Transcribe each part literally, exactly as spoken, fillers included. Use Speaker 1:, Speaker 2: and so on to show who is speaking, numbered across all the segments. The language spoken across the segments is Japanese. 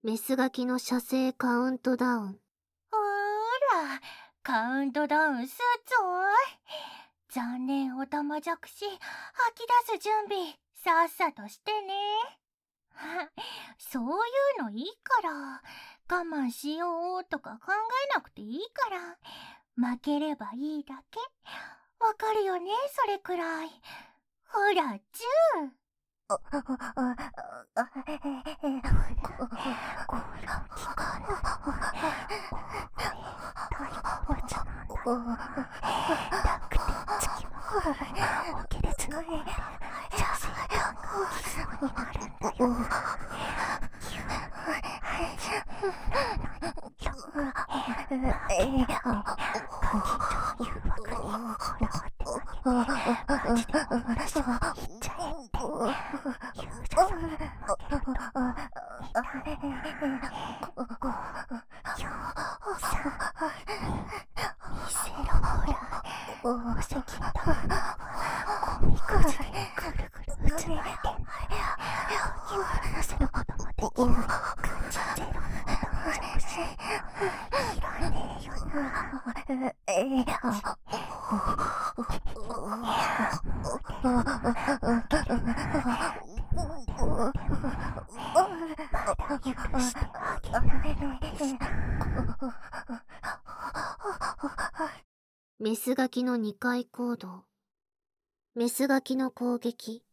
Speaker 1: メスガキの射精カウントダウン。
Speaker 2: ほーら、カウントダウンすっぞー。残念おたまじゃくし、吐き出す準備、さっさとしてね。そういうのいいから、我慢しようとか考えなくていいから、負ければいいだけ。わかるよね、それくらい。ほら、チュー。
Speaker 1: メスガキのにかい行動。メスガキの攻撃。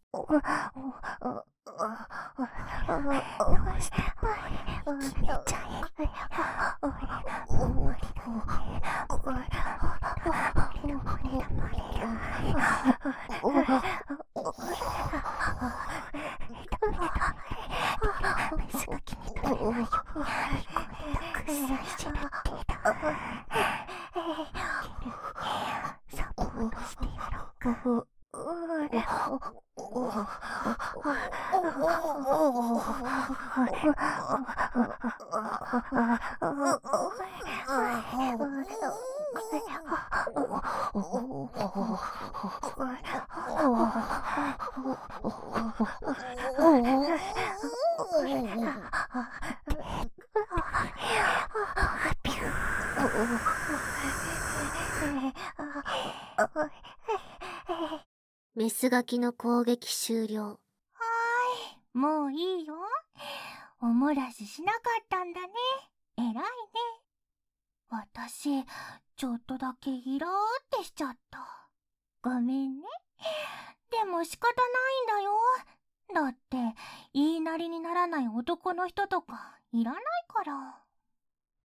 Speaker 1: メスガキの攻撃終了。
Speaker 2: はーい、もういいよ。おもらししなかったんだね。えらいね。私、ちょっとだけイラーってしちゃった。ごめんね。でも仕方ないんだよ。だって、言いなりにならない男の人とかいらないから。